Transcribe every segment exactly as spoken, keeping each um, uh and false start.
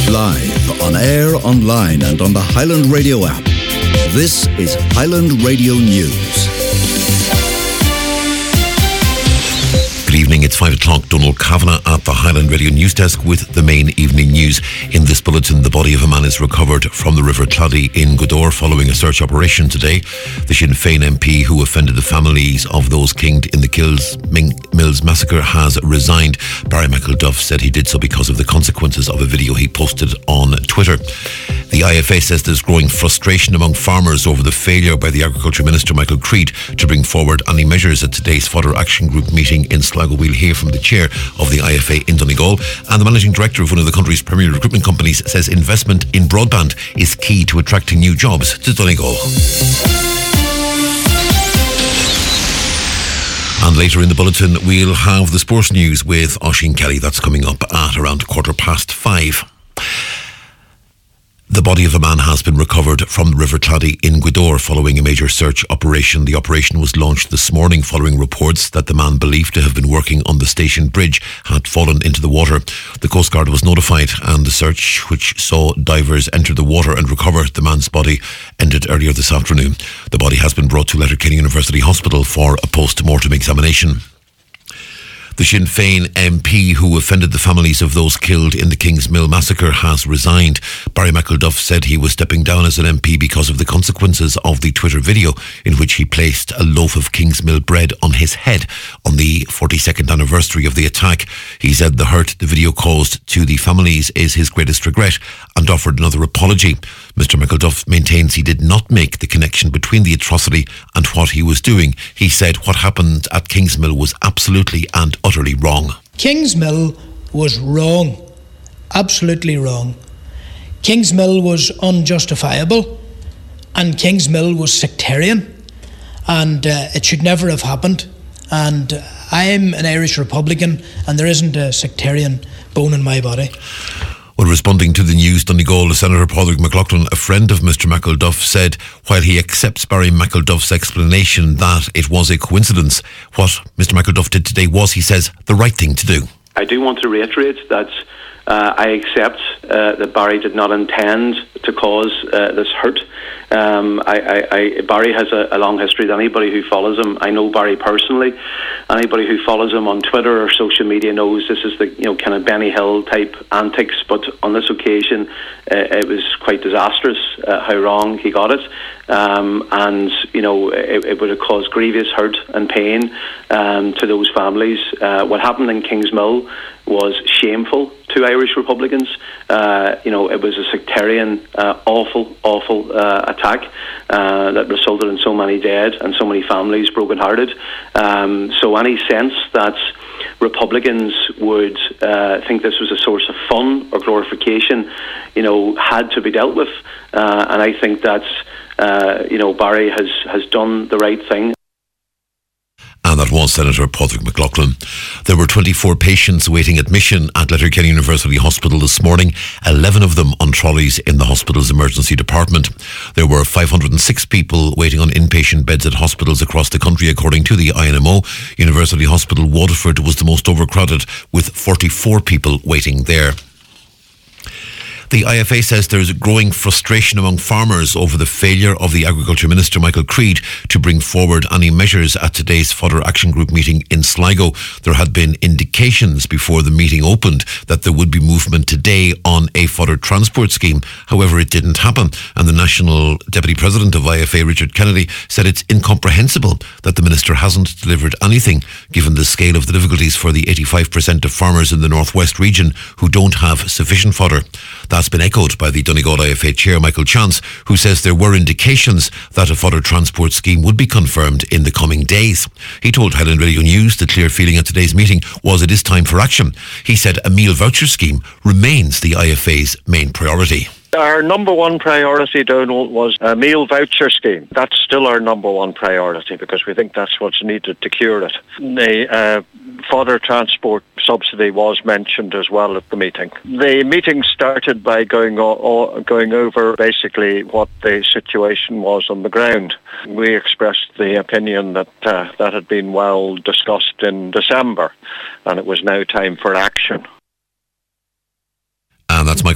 Live, on air, online and on the Highland Radio app. This is Highland Radio News. Good evening, it's five o'clock. Donald Kavanagh at the Highland Radio News Desk with the main evening news. In this bulletin, the body of a man is recovered from the River Clady in Gweedore following a search operation today. The Sinn Féin M P who offended the families of those killed in the Kills Mills massacre has resigned. Barry McElduff said he did so because of the consequences of a video he posted on Twitter. The I F A says there's growing frustration among farmers over the failure by the Agriculture Minister Michael Creed to bring forward any measures at today's Fodder Action Group meeting in Sligo. We'll hear from the chair of the I F A in Donegal, and the managing director of one of the country's premier recruitment companies says investment in broadband is key to attracting new jobs to Donegal. And later in the bulletin, we'll have the sports news with Oisín Kelly. That's coming up at around quarter past five. The body of a man has been recovered from the River Clady in Gweedore following a major search operation. The operation was launched this morning following reports that the man believed to have been working on the station bridge had fallen into the water. The Coast Guard was notified and the search, which saw divers enter the water and recover the man's body, ended earlier this afternoon. The body has been brought to Letterkenny University Hospital for a post-mortem examination. The Sinn Féin M P who offended the families of those killed in the Kings Mill massacre has resigned. Barry McElduff said he was stepping down as an M P because of the consequences of the Twitter video in which he placed a loaf of Kings Mill bread on his head on the forty-second anniversary of the attack. He said the hurt the video caused to the families is his greatest regret and offered another apology. Mister McElduff maintains he did not make the connection between the atrocity and what he was doing. He said what happened at Kings Mill was absolutely and utterly wrong. Kings Mill was wrong. Absolutely wrong. Kings Mill was unjustifiable and Kings Mill was sectarian, and uh, it should never have happened. And uh, I'm an Irish Republican and there isn't a sectarian bone in my body. Well, responding to the news, Donegal, Senator Padraig McLaughlin, a friend of Mister McElduff, said while he accepts Barry McElduff's explanation that it was a coincidence, what Mister McElduff did today was, he says, the right thing to do. I do want to reiterate that uh, I accept uh, that Barry did not intend to cause uh, this hurt. Um, I, I, I, Barry has a, a long history. To anybody who follows him, I know Barry personally. Anybody who follows him on Twitter or social media knows this is the you know kind of Benny Hill type antics. But on this occasion, uh, it was quite disastrous uh, how wrong he got it, um, and you know it, it would have caused grievous hurt and pain um, to those families. Uh, what happened in Kings Mill was shameful to Irish Republicans. Uh, you know, it was a sectarian, uh, awful, awful uh, attack uh, that resulted in so many dead and so many families brokenhearted. Um, so any sense that Republicans would uh, think this was a source of fun or glorification, you know, had to be dealt with. Uh, and I think that, uh, you know, Barry has, has done the right thing. And that was Senator Padraig McLaughlin. There were twenty-four patients waiting admission at Letterkenny University Hospital this morning, eleven of them on trolleys in the hospital's emergency department. There were five hundred six people waiting on inpatient beds at hospitals across the country, according to the I N M O. University Hospital Waterford was the most overcrowded, with forty-four people waiting there. The I F A says there is growing frustration among farmers over the failure of the Agriculture Minister Michael Creed to bring forward any measures at today's Fodder Action Group meeting in Sligo. There had been indications before the meeting opened that there would be movement today on a fodder transport scheme. However, it didn't happen, and the National Deputy President of I F A, Richard Kennedy, said it's incomprehensible that the Minister hasn't delivered anything, given the scale of the difficulties for the eighty-five percent of farmers in the Northwest region who don't have sufficient fodder. That's been echoed by the Donegal I F A Chair, Michael Chance, who says there were indications that a fodder transport scheme would be confirmed in the coming days. He told Highland Radio News the clear feeling at today's meeting was it is time for action. He said a meal voucher scheme remains the I F A's main priority. Our number one priority, Donald, was a meal voucher scheme. That's still our number one priority because we think that's what's needed to cure it. The uh, fodder transport subsidy was mentioned as well at the meeting. The meeting started by going o- o- going over basically what the situation was on the ground. We expressed the opinion that uh, that had been well discussed in December and it was now time for action. And that's Michael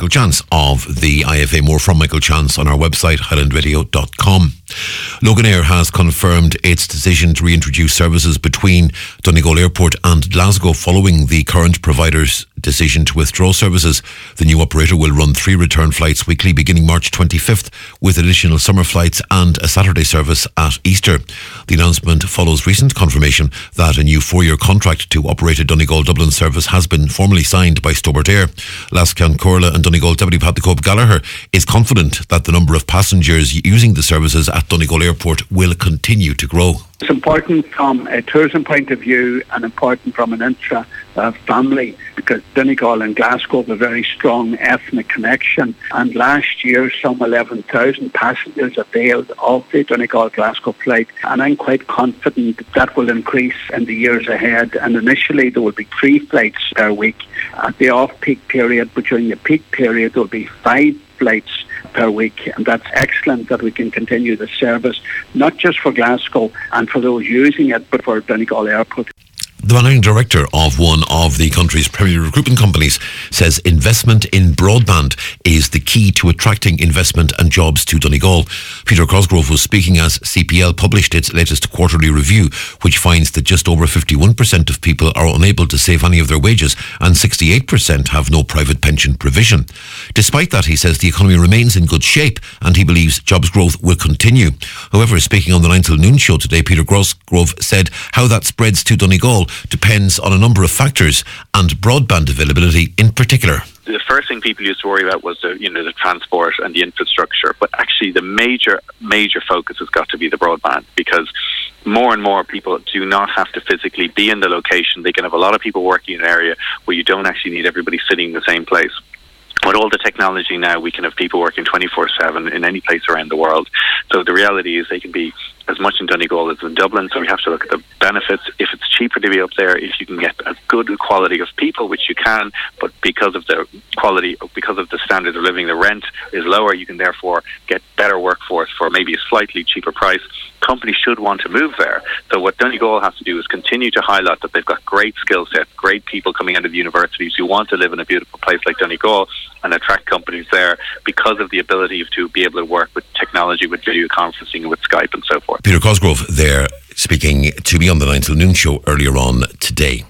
Michael Chance of the I F A. More from Michael Chance on our website, highland radio dot com. Loganair has confirmed its decision to reintroduce services between Donegal Airport and Glasgow following the current provider's decision to withdraw services. The new operator will run three return flights weekly beginning March twenty-fifth, with additional summer flights and a Saturday service at Easter. The announcement follows recent confirmation that a new four-year contract to operate a Donegal-Dublin service has been formally signed by Stobart Air. Lascan Corla and Donegal Deputy Pat the Cope Gallagher is confident that the number of passengers using the services at Donegal Airport will continue to grow. It's important from a tourism point of view and important from an intra uh, family, because Donegal and Glasgow have a very strong ethnic connection, and last year some eleven thousand passengers availed of the Donegal-Glasgow flight, and I'm quite confident that, that will increase in the years ahead. And initially there will be three flights per week at the off-peak period, but during the peak period there will be five flights per week, and that's excellent that we can continue the service, not just for Glasgow and for those using it, but for Donegal Airport. The managing director of one of the country's premier recruitment companies says investment in broadband is the key to attracting investment and jobs to Donegal. Peter Cosgrove was speaking as C P L published its latest quarterly review, which finds that just over fifty-one percent of people are unable to save any of their wages and sixty-eight percent have no private pension provision. Despite that, he says the economy remains in good shape and he believes jobs growth will continue. However, speaking on the nine till noon show today, Peter Cosgrove said how that spreads to Donegal depends on a number of factors, and broadband availability in particular. The first thing people used to worry about was the, you know, the transport and the infrastructure, but actually the major, major focus has got to be the broadband, because more and more people do not have to physically be in the location. They can have a lot of people working in an area where you don't actually need everybody sitting in the same place. With all the technology now, we can have people working twenty-four seven in any place around the world. So the reality is they can be as much in Donegal as in Dublin, so we have to look at the benefits. If it's cheaper to be up there, if you can get a good quality of people, which you can, but because of the quality, because of the standard of living, the rent is lower, you can therefore get better workforce for maybe a slightly cheaper price. Companies should want to move there. So what Donegal has to do is continue to highlight that they've got great skill sets, great people coming out of the universities who want to live in a beautiful place like Donegal, and attract companies there because of the ability to be able to work with technology, with video conferencing, and with Skype and so forth. Peter Cosgrove there speaking to me on the nine till noon show earlier on today.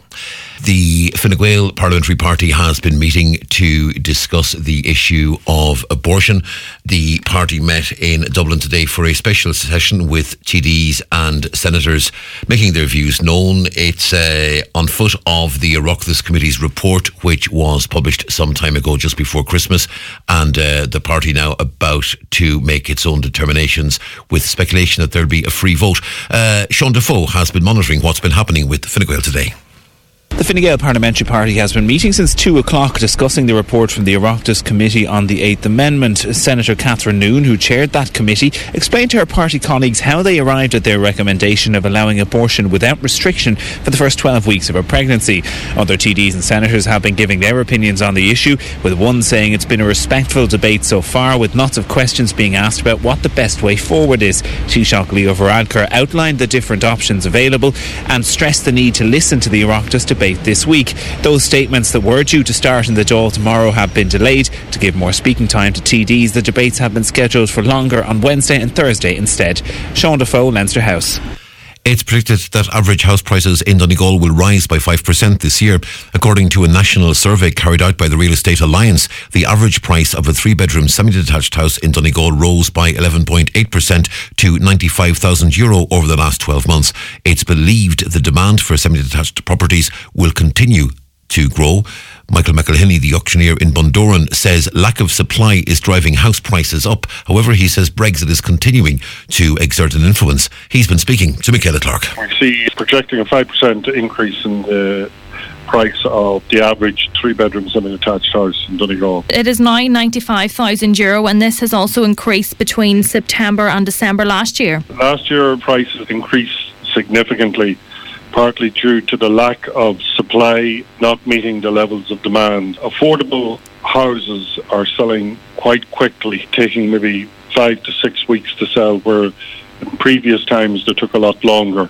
The Fine Gael Parliamentary Party has been meeting to discuss the issue of abortion. The party met in Dublin today for a special session with T Ds and senators making their views known. It's uh, on foot of the Oireachtas Committee's report, which was published some time ago, just before Christmas, and uh, the party now about to make its own determinations, with speculation that there'll be a free vote. Uh, Sean Defoe has been monitoring what's been happening with Fine Gael today. The Fine Gael Parliamentary Party has been meeting since two o'clock discussing the report from the Oireachtas Committee on the Eighth Amendment. Senator Catherine Noone, who chaired that committee, explained to her party colleagues how they arrived at their recommendation of allowing abortion without restriction for the first twelve weeks of a pregnancy. Other T Ds and senators have been giving their opinions on the issue, with one saying it's been a respectful debate so far, with lots of questions being asked about what the best way forward is. Taoiseach Leo Varadkar outlined the different options available and stressed the need to listen to the Oireachtas debate this week. Those statements that were due to start in the Dáil tomorrow have been delayed to give more speaking time to T Ds. The debates have been scheduled for longer on Wednesday and Thursday instead. Sean Defoe, Leinster House. It's predicted that average house prices in Donegal will rise by five percent this year. According to a national survey carried out by the Real Estate Alliance, the average price of a three-bedroom semi-detached house in Donegal rose by eleven point eight percent to ninety-five thousand euro over the last twelve months. It's believed the demand for semi-detached properties will continue to grow. Michael McElhinney, the auctioneer in Bundoran, says lack of supply is driving house prices up. However, he says Brexit is continuing to exert an influence. He's been speaking to Michaela Clark. We see projecting a five percent increase in the price of the average three-bedroom semi-detached house in Donegal. It is now ninety-five thousand euro, and this has also increased between September and December last year. Last year, prices increased significantly, partly due to the lack of supply not meeting the levels of demand. Affordable houses are selling quite quickly, taking maybe five to six weeks to sell, where in previous times they took a lot longer.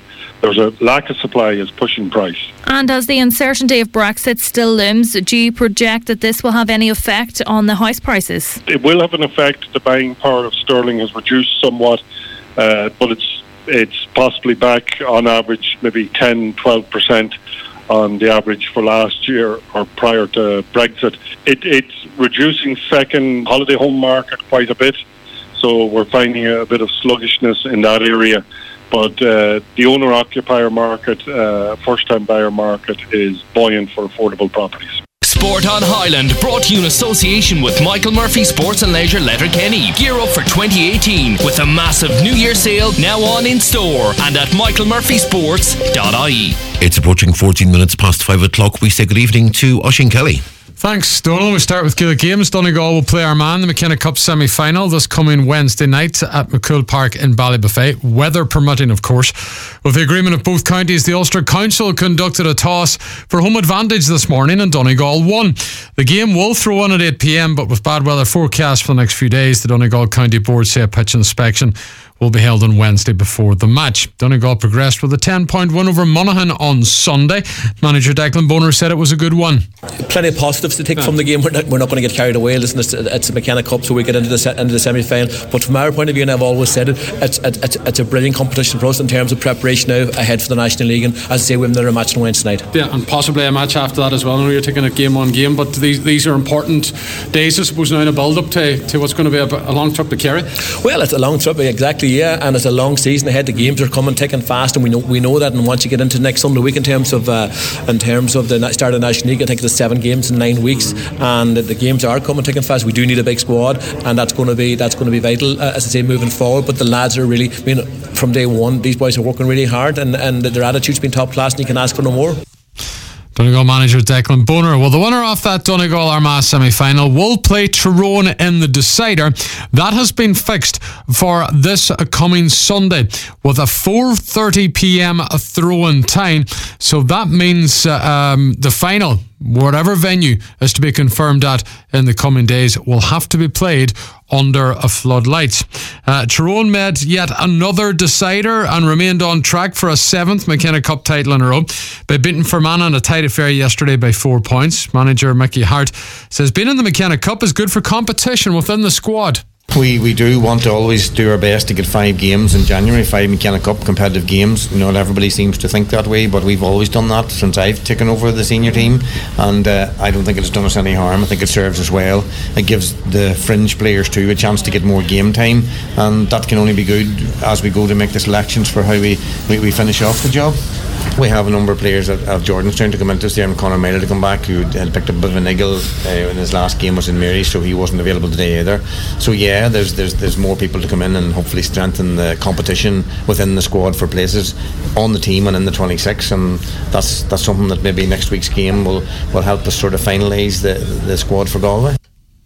there's a lack of supply is pushing price. And as the uncertainty of Brexit still looms, do you project that this will have any effect on the house prices? It will have an effect. The buying power of sterling has reduced somewhat, uh, but it's it's possibly back on average maybe ten, twelve percent on the average for last year or prior to Brexit. It, it's reducing second holiday home market quite a bit, so we're finding a bit of sluggishness in that area. But uh, the owner-occupier market, uh, first-time buyer market is buoyant for affordable properties. Sport on Highland, brought to you in association with Michael Murphy Sports and Leisure Letterkenny. Gear up for twenty eighteen with a massive New Year sale now on in store and at michael murphy sports dot I E. It's approaching fourteen minutes past five o'clock. We say good evening to Oisín Kelly. Thanks, Donal. We start with Gaelic Games. Donegal will play Armagh in the McKenna Cup semi-final this coming Wednesday night at McCool Park in Ballybuffet, weather permitting, of course. With the agreement of both counties, the Ulster Council conducted a toss for home advantage this morning and Donegal won. The game will throw on at eight p.m, but with bad weather forecast for the next few days, the Donegal County Board say a pitch inspection will be held on Wednesday before the match. Donegal progressed with a ten-point win over Monaghan on Sunday. Manager Declan Bonner said it was a good one. Plenty of positives to take yeah. from the game. We're not, we're not going to get carried away. Listen, it's, it's a McKenna Cup, so we get into the into the semi-final. But from our point of view, and I've always said it, it's, it's, it's a brilliant competition for us in terms of preparation now ahead for the National League. And as I say, we have another match on Wednesday night. Yeah, and possibly a match after that as well. I know you're taking it game on game, but these these are important days, I suppose, now in a build-up to, to what's going to be a, a long trip to Kerry. Well, it's a long trip, exactly, yeah, and it's a long season ahead. The games are coming thick and fast, and we know we know that. And once you get into next Sunday week, in terms of uh, in terms of the start of the National League, I think it's seven games in nine weeks, and the games are coming thick and fast. We do need a big squad, and that's going to be that's going to be vital, uh, as I say, moving forward. But the lads are really, I mean, from day one, these boys are working really hard, and, and their attitude's been top class, and you can ask for no more. Donegal manager Declan Bonner. Well, the winner of that Donegal Armagh semi-final will play Tyrone in the decider. That has been fixed for this coming Sunday with a four thirty p.m. throw-in time. So that means uh, um, the final, whatever venue is to be confirmed at in the coming days, will have to be played under a floodlights. Uh, Tyrone made yet another decider and remained on track for a seventh McKenna Cup title in a row by beating Fermanagh in a tight affair yesterday by four points. Manager Mickey Hart says being in the McKenna Cup is good for competition within the squad. We we do want to always do our best to get five games in January, five McKenna Cup competitive games. You know, not everybody seems to think that way, but we've always done that since I've taken over the senior team, and uh, I don't think it's done us any harm. I think it serves us well. It gives the fringe players too a chance to get more game time, and that can only be good as we go to make the selections for how we, we, we finish off the job. We have a number of players at, at Jordanstown to come into us there, and Conor Miller to come back, who had picked up a bit of a niggle uh, in his last game was in Mary, so he wasn't available today either. So yeah, there's there's there's more people to come in and hopefully strengthen the competition within the squad for places on the team and in the twenty-six, and that's that's something that maybe next week's game will, will help us sort of finalise the, the squad for Galway.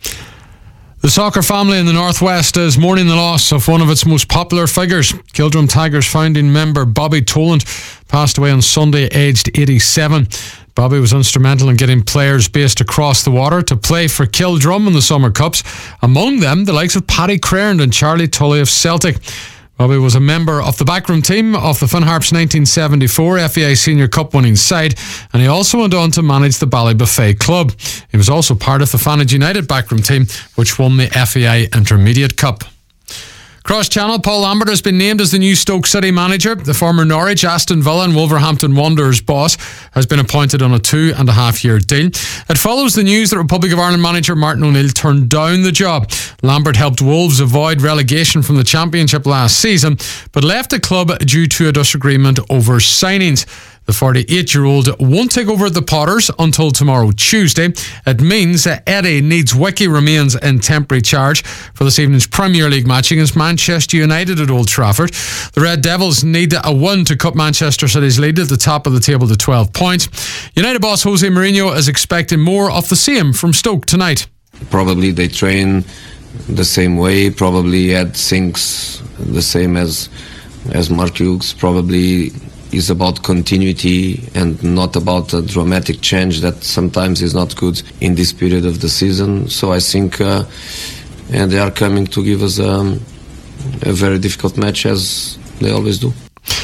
The soccer family in the Northwest is mourning the loss of one of its most popular figures. Kildrum Tigers founding member Bobby Toland passed away on Sunday, aged eighty-seven. Bobby was instrumental in getting players based across the water to play for Kildrum in the Summer Cups. Among them, the likes of Paddy Crerand and Charlie Tully of Celtic. Bobby was a member of the backroom team of the Finn Harps nineteen seventy-four F A I Senior Cup winning side, and he also went on to manage the Ballybuffet club. He was also part of the Fanage United backroom team, which won the F A I Intermediate Cup. Cross Channel, Paul Lambert has been named as the new Stoke City manager. The former Norwich, Aston Villa and Wolverhampton Wanderers boss has been appointed on a two and a half year deal. It follows the news that Republic of Ireland manager Martin O'Neill turned down the job. Lambert helped Wolves avoid relegation from the Championship last season, but left the club due to a disagreement over signings. The forty-eight-year-old won't take over the Potters until tomorrow, Tuesday. It means that Eddie Needs Wiki remains in temporary charge for this evening's Premier League match against Manchester United at Old Trafford. The Red Devils need a win to cut Manchester City's lead at the top of the table to twelve points. United boss Jose Mourinho is expecting more of the same from Stoke tonight. Probably they train the same way, probably Ed thinks the same as, as Mark Hughes, probably is about continuity and not about a dramatic change that sometimes is not good in this period of the season. So I think uh, and they are coming to give us um, a very difficult match, as they always do.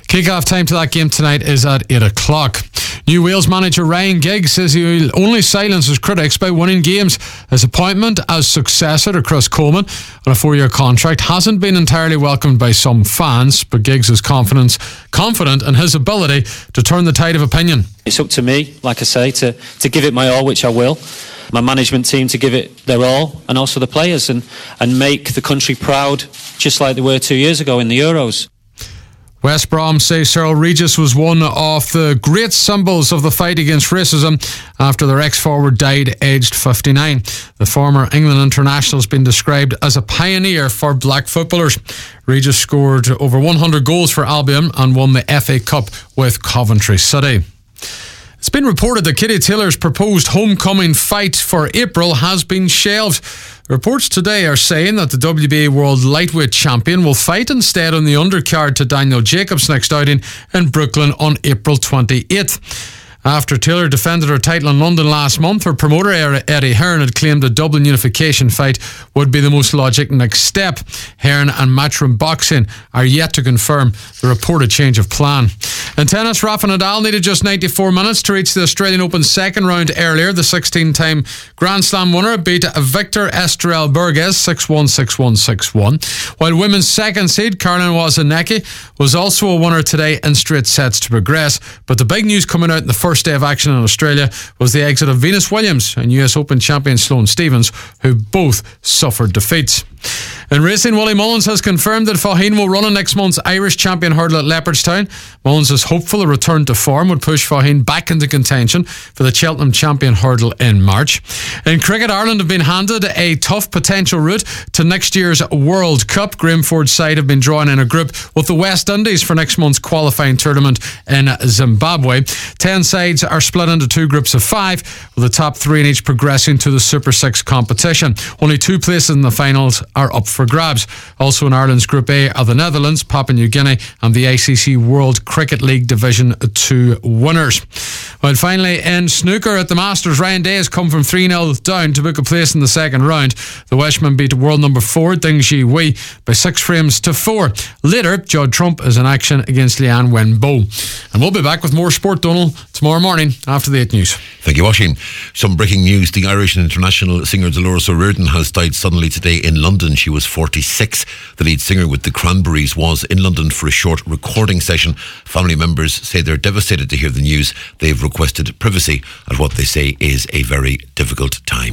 Kick-off time to that game tonight is at eight o'clock. New Wales manager Ryan Giggs says he will only silence his critics by winning games. His appointment as successor to Chris Coleman on a four-year contract hasn't been entirely welcomed by some fans, but Giggs is confident, confident in his ability to turn the tide of opinion. It's up to me, like I say, to, to give it my all, which I will. My management team to give it their all, and also the players, and, and make the country proud, just like they were two years ago in the Euros. West Brom say Cyril Regis was one of the great symbols of the fight against racism after their ex-forward died aged fifty-nine. The former England international has been described as a pioneer for black footballers. Regis scored over one hundred goals for Albion and won the F A Cup with Coventry City. It's been reported that Katie Taylor's proposed homecoming fight for April has been shelved. Reports today are saying that the W B A World Lightweight Champion will fight instead on the undercard to Daniel Jacobs' next outing in Brooklyn on April twenty-eighth. After Taylor defended her title in London last month, her promoter Eddie Hearn had claimed a Dublin unification fight would be the most logic next step. Hearn and Matchroom Boxing are yet to confirm the reported change of plan. In tennis, Rafa Nadal needed just ninety-four minutes to reach the Australian Open second round earlier. The sixteen-time Grand Slam winner beat Victor Estrel Burgess six one, six one, six one. While women's second seed Caroline Wozniacki was also a winner today in straight sets to progress. But the big news coming out in the first First day of action in Australia was the exit of Venus Williams and U S Open champion Sloane Stephens, who both suffered defeats. In racing, Willie Mullins has confirmed that Faugheen will run in next month's Irish champion hurdle at Leopardstown. Mullins is hopeful a return to form would push Faugheen back into contention for the Cheltenham champion hurdle in March. In cricket, Ireland have been handed a tough potential route to next year's World Cup. Graham Ford's side have been drawn in a group with the West Indies for next month's qualifying tournament in Zimbabwe. Ten sides are split into two groups of five, with the top three in each progressing to the Super Six competition. Only two places in the finals are up for grabs. Also in Ireland's Group A are the Netherlands, Papua New Guinea and the I C C World Cricket League Division two winners. Well, finally in snooker at the Masters, Ryan Day has come from three nil down to book a place in the second round. The Welshman beat world number four Ding Ji-Wei by six frames to four. Later, Judd Trump is in action against Lian Wenbo. And we'll be back with more sport, Donald, tomorrow morning after the eight news. Thank you, Washing. Some breaking news. The Irish and international singer Dolores O'Riordan has died suddenly today in London. She was forty-six. The lead singer with the Cranberries was in London for a short recording session. Family members say they're devastated to hear the news. They've requested privacy at what they say is a very difficult time.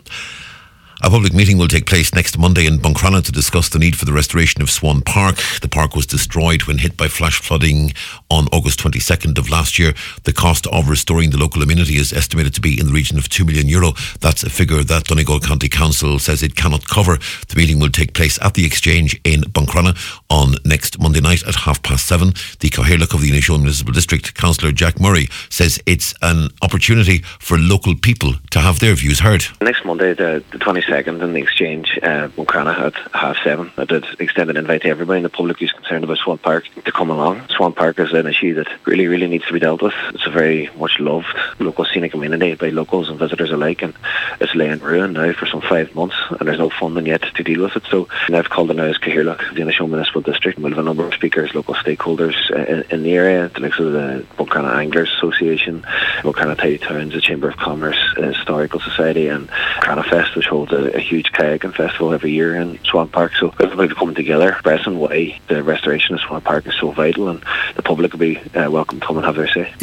A public meeting will take place next Monday in Buncrana to discuss the need for the restoration of Swan Park. The park was destroyed when hit by flash flooding on August twenty-second of last year. The cost of restoring the local amenity is estimated to be in the region of two million euro. That's a figure that Donegal County Council says it cannot cover. The meeting will take place at the Exchange in Buncrana on next Monday night at half past seven. The Cathaoirleach of the Inishowen Municipal District, Councillor Jack Murray, says it's an opportunity for local people to have their views heard. Next Monday, the, the twenty-second, in the Exchange, uh, Buncrana at half seven. I did extend an invite to everybody in the public who's concerned about Swan Park to come along. Swan Park is an issue that really, really needs to be dealt with. It's a very much loved local scenic amenity by locals and visitors alike, and it's laying ruin now for some five months, and there's no funding yet to deal with it. So I've called it now as Cathaoirleach of the Inishowen Municipal District. We'll have a number of speakers, local stakeholders uh, in, in the area, the likes of the Buncrana Anglers Association, Buncrana Tidy Towns, the Chamber of Commerce, uh, Historical Society, and Buncrana Fest, which holds a, a huge kayaking festival every year in Swan Park. So everybody coming together, expressing why the restoration of Swan Park is so vital, and the public will be uh, welcome to come and have their say.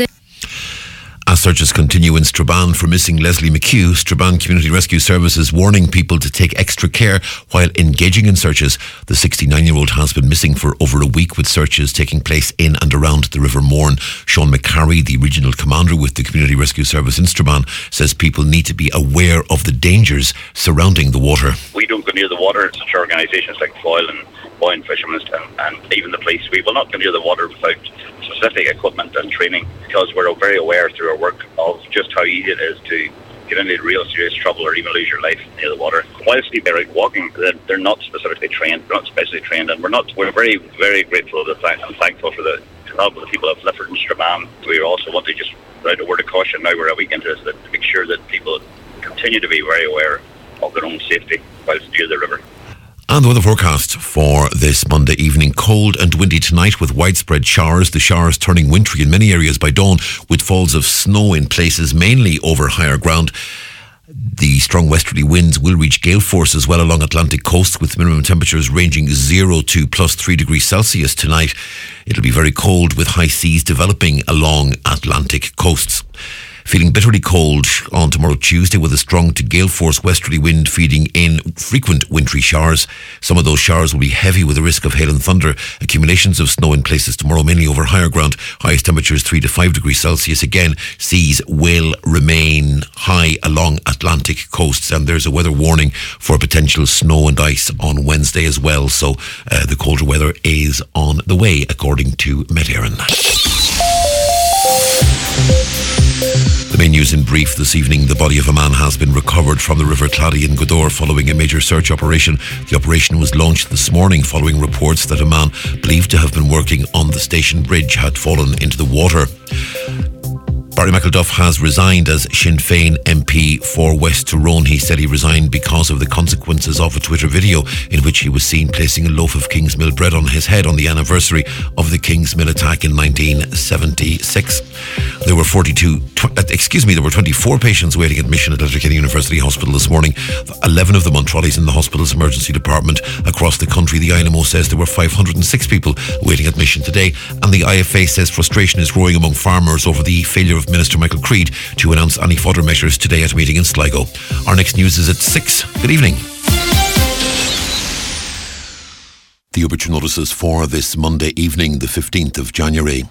As searches continue in Strabane for missing Leslie McHugh, Strabane Community Rescue Services warning people to take extra care while engaging in searches. The sixty-nine-year-old has been missing for over a week, with searches taking place in and around the River Mourne. Sean McCarry, the regional commander with the Community Rescue Service in Strabane, says people need to be aware of the dangers surrounding the water. We don't go near the water. Such organisations like Foyle and Boyne Fishermen and, and even the police, we will not go near the water without specific equipment and training, because we're very aware through our work of just how easy it is to get into real serious trouble or even lose your life near the water. Whilst they're out walking, they're, they're not specifically trained, they're not specially trained, and we're not. We're very, very grateful and thankful for the help of the people of Lifford and Strabane. We also want to just write a word of caution now we're a week into this, that to make sure that people continue to be very aware of their own safety whilst near the river. And the weather forecast for this Monday evening. Cold and windy tonight with widespread showers. The showers turning wintry in many areas by dawn, with falls of snow in places mainly over higher ground. The strong westerly winds will reach gale force as well along Atlantic coast, with minimum temperatures ranging zero to plus three degrees Celsius tonight. It'll be very cold with high seas developing along Atlantic coasts. Feeling bitterly cold on tomorrow Tuesday, with a strong to gale force westerly wind feeding in frequent wintry showers. Some of those showers will be heavy with a risk of hail and thunder. Accumulations of snow in places tomorrow, mainly over higher ground. Highest temperatures three to five degrees Celsius. Again, seas will remain high along Atlantic coasts, and there's a weather warning for potential snow and ice on Wednesday as well. So uh, the colder weather is on the way, according to Met Éireann. The main news in brief this evening. The body of a man has been recovered from the River Clady in Godor following a major search operation. The operation was launched this morning following reports that a man believed to have been working on the station bridge had fallen into the water. Barry McElduff has resigned as Sinn Féin M P for West Tyrone. He said he resigned because of the consequences of a Twitter video in which he was seen placing a loaf of Kingsmill bread on his head on the anniversary of the Kingsmill attack in nineteen seventy-six. There were forty-two, tw- excuse me, there were twenty-four patients waiting admission at Letterkenny University Hospital this morning. eleven of them on trolleys in the hospital's emergency department across the country. The I N M O says there were five hundred six people waiting admission today, and the I F A says frustration is growing among farmers over the failure of Minister Michael Creed to announce any further measures today at a meeting in Sligo. Our next news is at six. Good evening. The Obituary notices for this Monday evening, the fifteenth of January.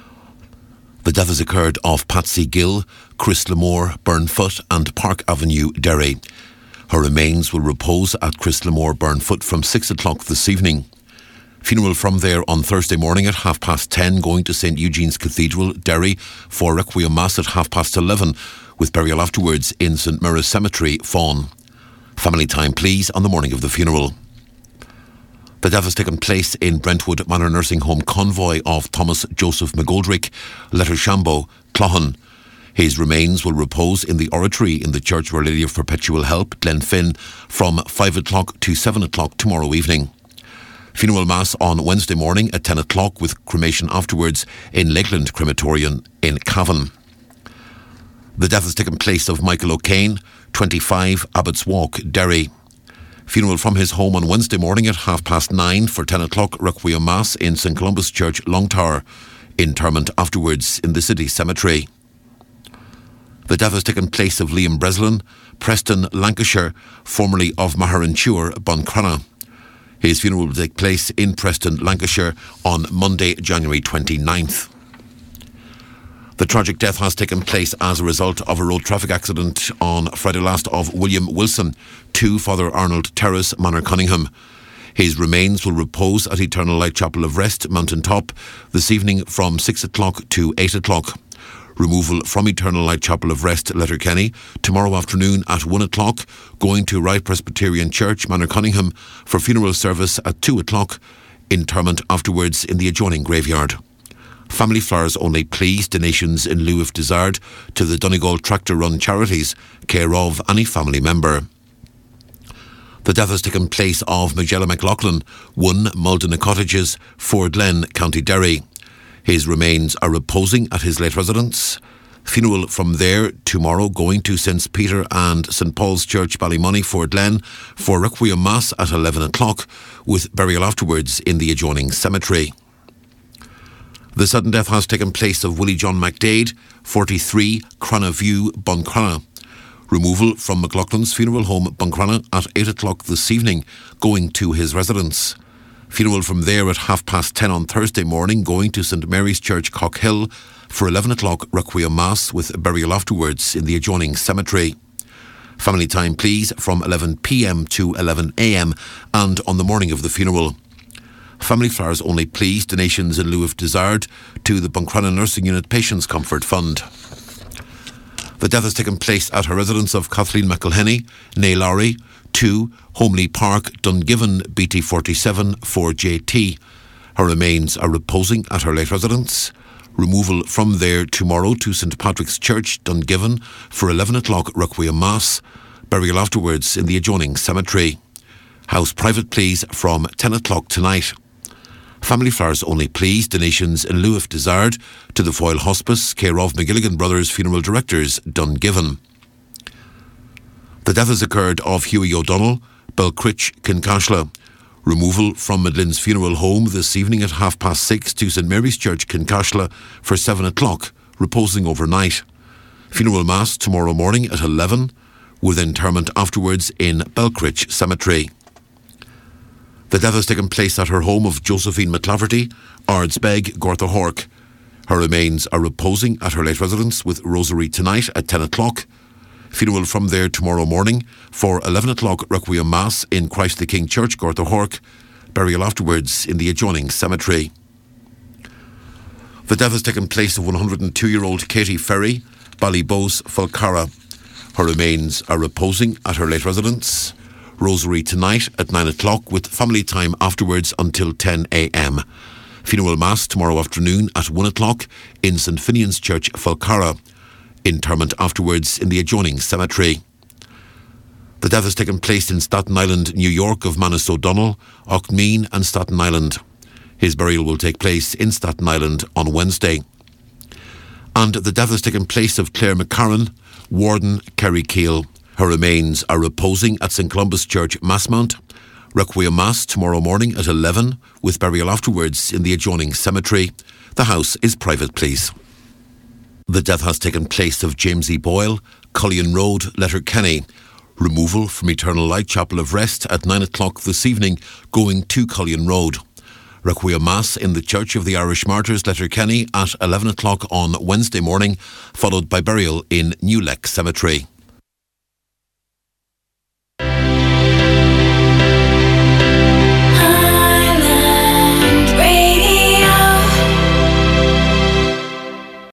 The death has occurred of Patsy Gill, Chris Lamore, Burnfoot and Park Avenue, Derry. Her remains will repose at Chris Lamore, Burnfoot from six o'clock this evening. Funeral from there on Thursday morning at half past ten, going to Saint Eugene's Cathedral, Derry, for Requiem Mass at half past eleven, with burial afterwards in St Mary's Cemetery, Fawn. Family time, please, on the morning of the funeral. The death has taken place in Brentwood Manor Nursing Home convoy of Thomas Joseph McGoldrick, Lettershambo, Clohan. His remains will repose in the oratory in the Church of Our Lady of Perpetual Help, Glenfin, from five o'clock to seven o'clock tomorrow evening. Funeral Mass on Wednesday morning at ten o'clock, with cremation afterwards in Lakeland Crematorium in Cavan. The death has taken place of Michael O'Kane, twenty-five, Abbott's Walk, Derry. Funeral from his home on Wednesday morning at half past nine for ten o'clock Requiem Mass in St Columbus Church, Longtower. Interment afterwards in the city cemetery. The death has taken place of Liam Breslin, Preston, Lancashire, formerly of Maharanture, Buncrana. His funeral will take place in Preston, Lancashire on Monday, January twenty-ninth. The tragic death has taken place as a result of a road traffic accident on Friday last of William Wilson, to Father Arnold Terrace, Manor Cunningham. His remains will repose at Eternal Light Chapel of Rest, Mountain Top, this evening from six o'clock to eight o'clock. Removal from Eternal Light Chapel of Rest, Letterkenny, tomorrow afternoon at one o'clock, going to Right Presbyterian Church, Manor Cunningham, for funeral service at two o'clock, interment afterwards in the adjoining graveyard. Family flowers only, please. Donations in lieu if desired to the Donegal Tractor Run Charities, care of any family member. The death has taken place of Magella McLaughlin, one Muldena Cottages, Ford Glen, County Derry. His remains are reposing at his late residence. Funeral from there tomorrow, going to Saint Peter and Saint Paul's Church, Ballymoney, Ford Glen, for Requiem Mass at eleven o'clock, with burial afterwards in the adjoining cemetery. The sudden death has taken place of Willie John McDade, forty-three, Crana View, Buncrana. Removal from McLaughlin's funeral home, Buncrana, at eight o'clock this evening, going to his residence. Funeral from there at half past ten on Thursday morning, going to St Mary's Church, Cockhill, for eleven o'clock Requiem Mass, with burial afterwards in the adjoining cemetery. Family time, please, from eleven p.m. to eleven a.m. and on the morning of the funeral. Family flowers only, please. Donations in lieu if desired to the Buncrana Nursing Unit Patients Comfort Fund. The death has taken place at her residence of Kathleen McElhenney, Nay Lowry, two, Homely Park, Dungiven, B T forty-seven, four J T. Her remains are reposing at her late residence. Removal from there tomorrow to St Patrick's Church, Dungiven, for eleven o'clock Requiem Mass. Burial afterwards in the adjoining cemetery. House private pleas from ten o'clock tonight. Family Flowers only pleas, donations in lieu if desired, to the Foyle Hospice, care of McGilligan Brothers Funeral Directors, Dungiven. The death has occurred of Hughie O'Donnell, Belcrich, Kincashla. Removal from Midlin's funeral home this evening at half past six to St Mary's Church, Kincashla for seven o'clock, reposing overnight. Funeral Mass tomorrow morning at eleven, with interment afterwards in Belcrich Cemetery. The death has taken place at her home of Josephine McClafferty, Ardsbeg, Gortahork. Her remains are reposing at her late residence with Rosary tonight at ten o'clock. Funeral from there tomorrow morning for eleven o'clock Requiem Mass in Christ the King Church, Gortahork. Burial afterwards in the adjoining cemetery. The death has taken place of one hundred two-year-old Katie Ferry, Ballybose, Falcara. Her remains are reposing at her late residence. Rosary tonight at nine o'clock with family time afterwards until ten a.m. Funeral Mass tomorrow afternoon at one o'clock in St Finian's Church, Falcara. Interment afterwards in the adjoining cemetery. The death has taken place in Staten Island, New York, of Manus O'Donnell, Auchmean and Staten Island. His burial will take place in Staten Island on Wednesday. And the death has taken place of Claire McCarran, Warden, Kerrykiel. Her remains are reposing at St Columbus Church, Massmount. Requiem Mass tomorrow morning at eleven, with burial afterwards in the adjoining cemetery. The house is private, please. The death has taken place of James E. Boyle, Cullion Road, Letterkenny. Removal from Eternal Light Chapel of Rest at nine o'clock this evening, going to Cullion Road. Requiem Mass in the Church of the Irish Martyrs, Letterkenny at eleven o'clock on Wednesday morning, followed by burial in New Leck Cemetery.